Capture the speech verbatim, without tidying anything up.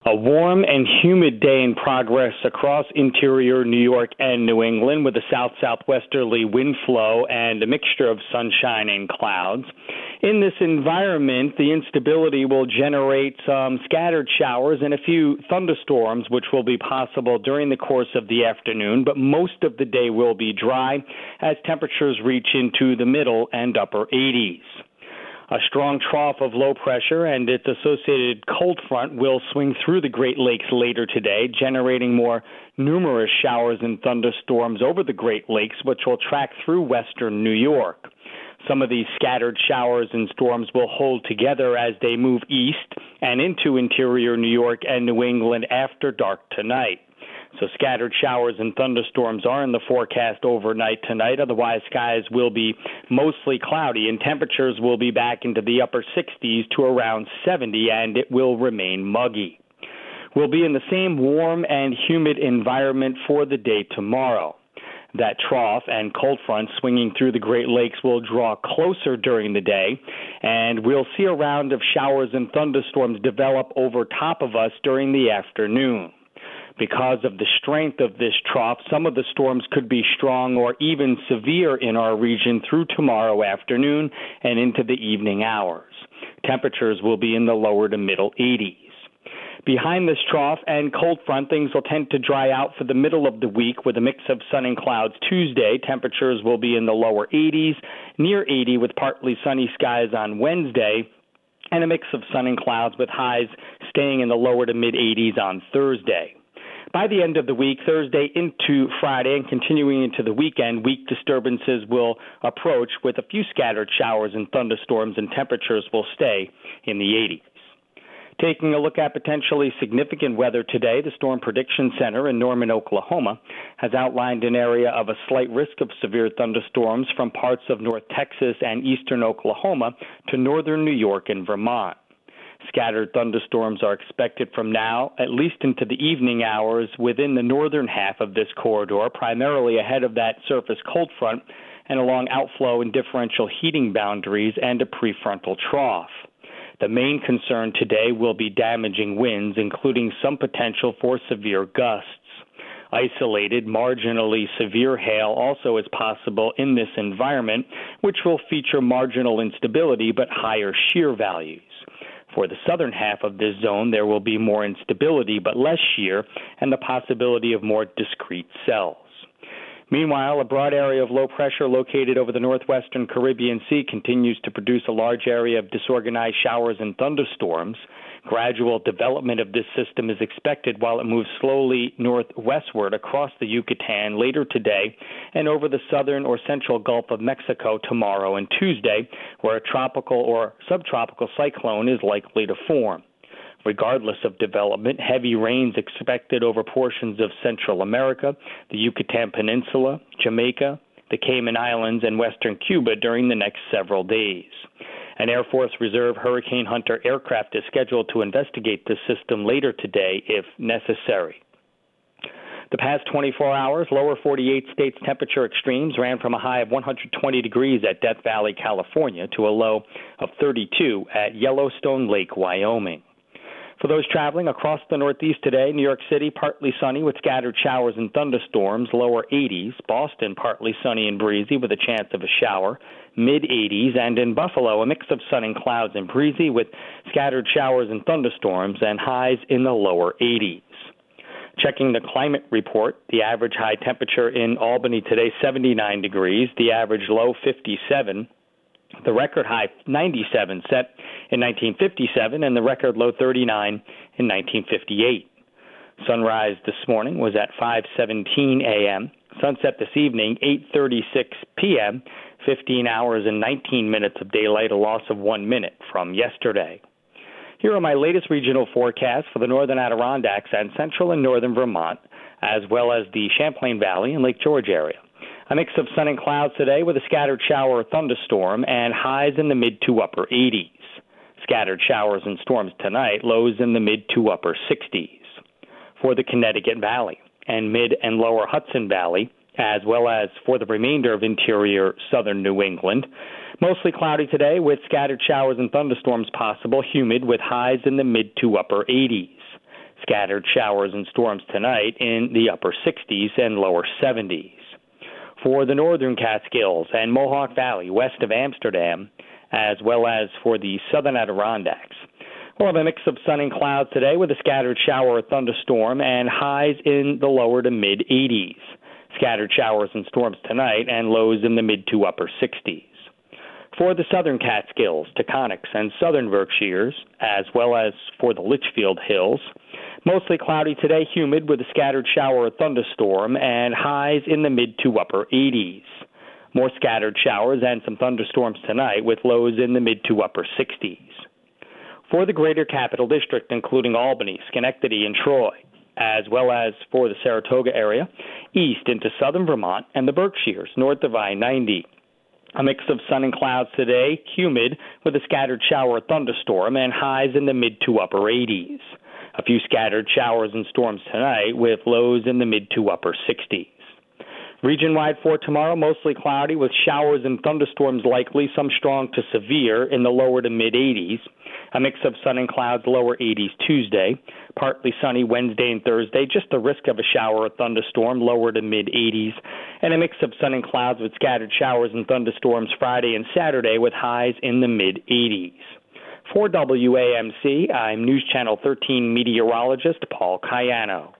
A warm and humid day in progress across interior New York and New England with a south-southwesterly wind flow and a mixture of sunshine and clouds. In this environment, the instability will generate some scattered showers and a few thunderstorms, which will be possible during the course of the afternoon, but most of the day will be dry as temperatures reach into the middle and upper eighties. A strong trough of low pressure and its associated cold front will swing through the Great Lakes later today, generating more numerous showers and thunderstorms over the Great Lakes, which will track through western New York. Some of these scattered showers and storms will hold together as they move east and into interior New York and New England after dark tonight. So scattered showers and thunderstorms are in the forecast overnight tonight. Otherwise, skies will be mostly cloudy, and temperatures will be back into the upper sixties to around seventy, and it will remain muggy. We'll be in the same warm and humid environment for the day tomorrow. That trough and cold front swinging through the Great Lakes will draw closer during the day, and we'll see a round of showers and thunderstorms develop over top of us during the afternoon. Because of the strength of this trough, some of the storms could be strong or even severe in our region through tomorrow afternoon and into the evening hours. Temperatures will be in the lower to middle eighties. Behind this trough and cold front, things will tend to dry out for the middle of the week with a mix of sun and clouds Tuesday. Temperatures will be in the lower eighties, near eighty with partly sunny skies on Wednesday, and a mix of sun and clouds with highs staying in the lower to mid eighties on Thursday. By the end of the week, Thursday into Friday and continuing into the weekend, weak disturbances will approach with a few scattered showers and thunderstorms, and temperatures will stay in the eighties. Taking a look at potentially significant weather today, the Storm Prediction Center in Norman, Oklahoma, has outlined an area of a slight risk of severe thunderstorms from parts of North Texas and eastern Oklahoma to northern New York and Vermont. Scattered thunderstorms are expected from now at least into the evening hours within the northern half of this corridor, primarily ahead of that surface cold front and along outflow and differential heating boundaries and a prefrontal trough. The main concern today will be damaging winds, including some potential for severe gusts. Isolated, marginally severe hail also is possible in this environment, which will feature marginal instability but higher shear values. For the southern half of this zone, there will be more instability but less shear and the possibility of more discrete cells. Meanwhile, a broad area of low pressure located over the northwestern Caribbean Sea continues to produce a large area of disorganized showers and thunderstorms. Gradual development of this system is expected while it moves slowly northwestward across the Yucatan later today and over the southern or central Gulf of Mexico tomorrow and Tuesday, where a tropical or subtropical cyclone is likely to form. Regardless of development, heavy rains expected over portions of Central America, the Yucatan Peninsula, Jamaica, the Cayman Islands, and western Cuba during the next several days. An Air Force Reserve Hurricane Hunter aircraft is scheduled to investigate this system later today if necessary. The past twenty-four hours, lower forty-eight states temperature extremes ran from a high of one hundred twenty degrees at Death Valley, California, to a low of thirty-two at Yellowstone Lake, Wyoming. For those traveling across the Northeast today, New York City, partly sunny with scattered showers and thunderstorms, lower eighties. Boston, partly sunny and breezy with a chance of a shower, mid eighties. And in Buffalo, a mix of sun and clouds and breezy with scattered showers and thunderstorms and highs in the lower eighties. Checking the climate report, the average high temperature in Albany today, seventy-nine degrees, the average low, fifty-seven. The record high, ninety-seven, set in nineteen fifty-seven, and the record low, thirty-nine, in nineteen fifty-eight. Sunrise this morning was at five seventeen a.m. Sunset this evening, eight thirty-six p.m., fifteen hours and nineteen minutes of daylight, a loss of one minute from yesterday. Here are my latest regional forecasts for the northern Adirondacks and central and northern Vermont, as well as the Champlain Valley and Lake George area. A mix of sun and clouds today with a scattered shower or thunderstorm and highs in the mid to upper eighties. Scattered showers and storms tonight, lows in the mid to upper sixties. For the Connecticut Valley and mid and lower Hudson Valley, as well as for the remainder of interior southern New England, mostly cloudy today with scattered showers and thunderstorms possible, humid with highs in the mid to upper eighties. scattered showers and storms tonight in the upper sixties and lower seventies. For the northern Catskills and Mohawk Valley west of Amsterdam, as well as for the southern Adirondacks, we'll have a mix of sun and clouds today with a scattered shower or thunderstorm and highs in the lower to mid eighties. Scattered showers and storms tonight and lows in the mid to upper sixties. For the southern Catskills, Taconics, and southern Berkshires, as well as for the Litchfield Hills, mostly cloudy today, humid with a scattered shower or thunderstorm and highs in the mid to upper eighties. More scattered showers and some thunderstorms tonight with lows in the mid to upper sixties. For the greater Capital District, including Albany, Schenectady, and Troy, as well as for the Saratoga area, east into southern Vermont and the Berkshires, north of I ninety. A mix of sun and clouds today, humid with a scattered shower or thunderstorm and highs in the mid to upper eighties. A few scattered showers and storms tonight with lows in the mid to upper sixties. Region-wide for tomorrow, mostly cloudy with showers and thunderstorms likely, some strong to severe in the lower to mid eighties. A mix of sun and clouds, lower eighties Tuesday. Partly sunny Wednesday and Thursday, just the risk of a shower or thunderstorm, lower to mid eighties. And a mix of sun and clouds with scattered showers and thunderstorms Friday and Saturday with highs in the mid eighties. For W A M C, I'm News Channel thirteen meteorologist Paul Cayano.